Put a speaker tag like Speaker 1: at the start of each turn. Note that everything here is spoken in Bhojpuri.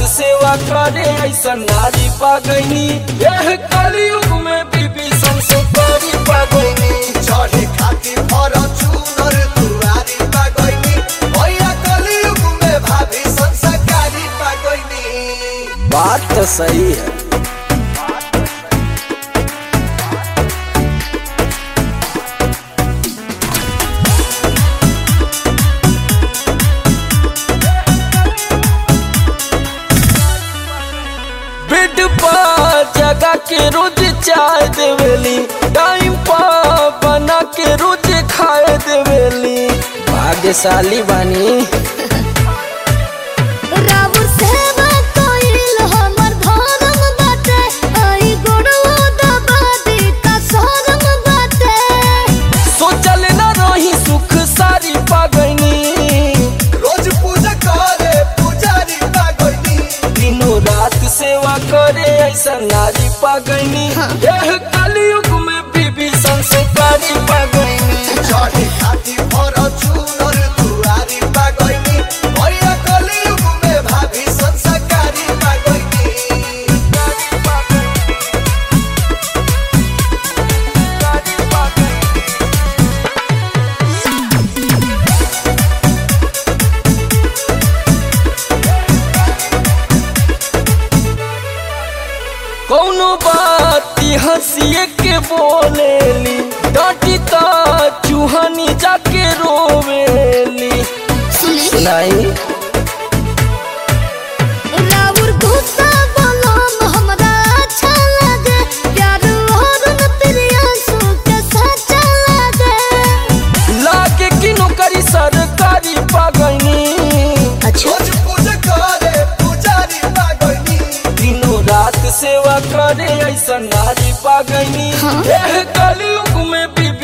Speaker 1: सेवा करे ऐसा नारी पागनी। यह कलयुग में बीबी संस्कारी पागनी।
Speaker 2: चढ़े खाती फॉर्च्यूनर दुआरी पागनी। भैया कलयुग में भाभी संस्कारी पागनी।
Speaker 1: बात तो सही है। बेड पर जगा के रोज चाय देवेली। टाइम पर बना के रोज खाए देवेली। भाग्यशाली बानी।
Speaker 3: रावण सेवा कइल हमर धर्म बाटे। आई गोड़वा दबा दी का शरम बाटे।
Speaker 1: सोचल न रही सुख सारी पागनी।
Speaker 2: रोज पूजा करे पुजारी पागनी।
Speaker 1: दिनों रात सेवा करे ऐसा नारी पागनी। यह कलयुग में बीबी संस्कारी पागनी।
Speaker 2: चढ़े खाती फॉर्च्यूनर दुआरी पागनी। भैया कलयुग में भाभी संस्कारी पागनी।
Speaker 1: कौनो बात हंसिए के बोलेली। डांटी ता चूहनी जाके रोवेली। सुनाई
Speaker 3: रावण गुस्सा बलम हमरा अच्छा लगे। प्यार और प्रियांशु के सच्चा लगे।
Speaker 1: लागे कि नौकरी सरकारी पागनी।
Speaker 2: रोज पूजा करे पुजारी पागनी।
Speaker 1: दिनों रात सेवा करे ऐसा नारी पागनी। यह कलयुग में भी